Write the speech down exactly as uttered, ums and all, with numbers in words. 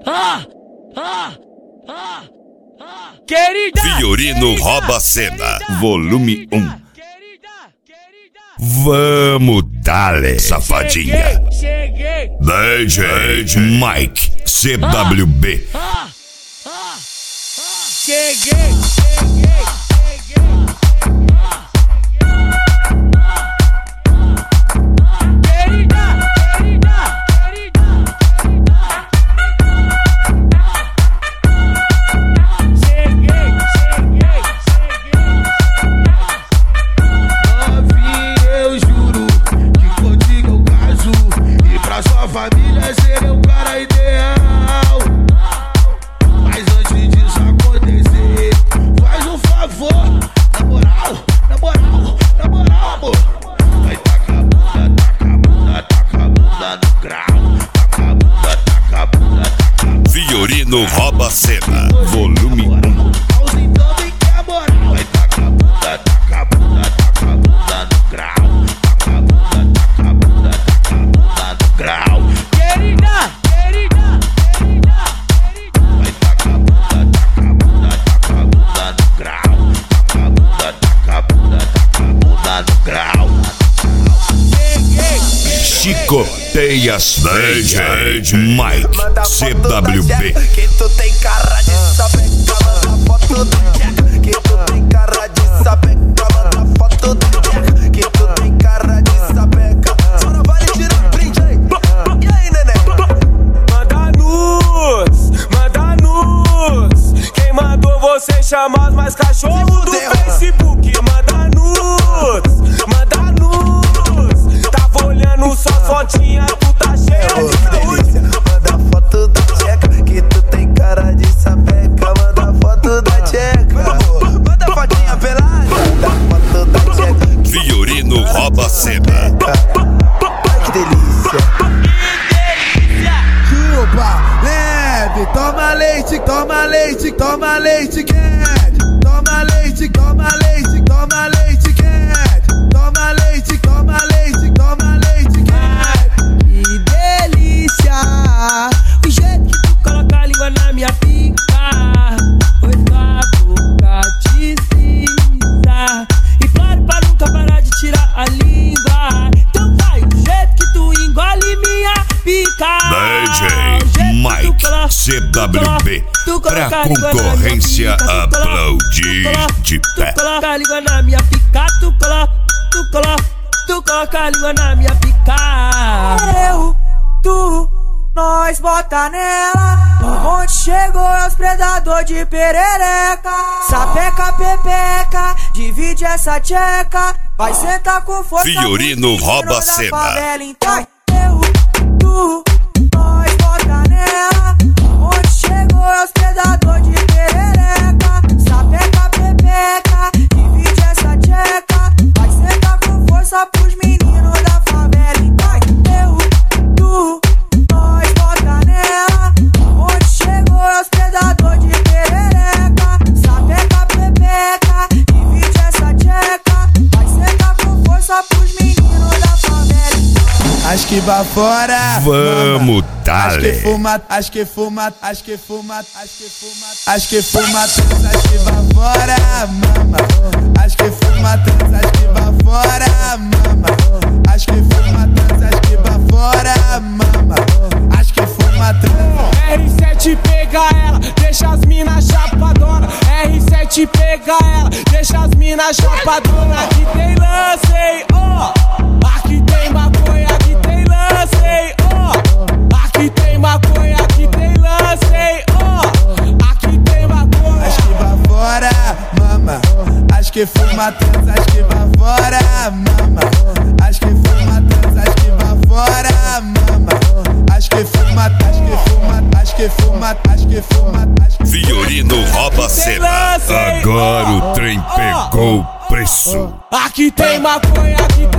ah, ah, ah, ah. Querida, Fiorino querida, rouba a cena, querida, volume um. Querida, querida. Vamos dale, safadinha. Cheguei, cheguei. D J Mike C W B. Ah, ah, ah. Cheguei, cheguei, cheguei. Família seria o cara ideal. Mas antes disso acontecer, faz um favor. Na moral, na moral, na moral, amor. Vai taca a bunda, taca a bunda, taca a bunda no grau. Taca a bunda, taca a bunda, taca a bunda. Fiorino rouba a cena, volume um. Pauzinho também quer moral. Vai taca a bunda, taca a bunda, taca a bunda no grau. Taca a bunda, taca a bunda, taca a bunda no grau. Querida, querida, querida, querida. Vai taca a bunda, taca a bunda, taca a bunda no grau. Taca a bunda, taca a bunda, taca a bunda no grau. Chicoteia as D J Mike C W B. Que tu tem cara de sapeca, manda foto da tcheca. Que tu tem cara de sapeca, manda foto da tcheca. Que tu tem cara de sapeca. Só não vale tirar print aí. E aí, neném? Manda nudes, manda nudes. Quem mandou você chamar os mais cachorros do Facebook? Manda nudes, manda nudes. Tava olhando só fotinha, tu tá cheia de saúde. Manda foto da tcheca, que tu tem cara de sapeca. Manda foto da tcheca, manda fotinha pelada. Manda foto da tcheca. Fiorino rouba a cena. Ai, que delícia. Que delícia. Chupa, leve, toma leite, toma leite, toma leite quente. Toma leite, toma leite, toma leite quente. Toma leite, toma leite, toma leite quente. Que delícia. O jeito que tu coloca a língua na minha pica, foi tua boca desliza. E claro, pra nunca parar de tirar a língua. Então vai, o jeito que tu engole minha pica. D J Mike C W B. Pra concorrência aplaudir de pé. Tu coloca a língua na minha pica, tu coloca, tu coloca, tu coloca a língua na minha pica. Eu, tu, nós bota nela. Onde chegou é os predador de perereca. Sapeca, pepeca, divide essa tcheca. Vai sentar com força. Fiorino rouba a cena. Então eu, tu, nós bota nela. Onde chegou é os predador de perereca. Sapeca, pepeca, divide essa tcheca. Vai sentar com força pros meninos da favela. Então eu, tu, nós bota nela. Onde chegou é os predador de perereca. Sapeca, pepeca, divide essa tcheca. Vai sentar com força pros meninos da favela. Acho que vai fora. Vamos Acho que dale. fuma, acho que fuma, acho que fuma, acho que fuma, acho que fuma trans, acho que vai fora, mama. Acho que fuma trans, acho que vai fora, mama. Acho que fuma trans, acho que vai fora, mama. Acho que fuma trans. R sete pega ela, deixa as mina chapadona. R sete pega ela, deixa as mina chapadona. Aqui tem lance, hein, ó. Aqui tem maconha, aqui tem lance, hein, ó. Aqui tem maconha, aqui tem lance, hein, ó. Aqui tem maconha. Acho que vai fora, mama. Acho que fuma trans, acho que vai fora, mama. Acho que fuma trans, acho que vai fora, mama. Acho que fuma, acho que fuma, acho que fuma, acho que fuma, acho que Fiorino rouba a cena. Agora o trem pegou o preço. Aqui tem maconha, aqui tem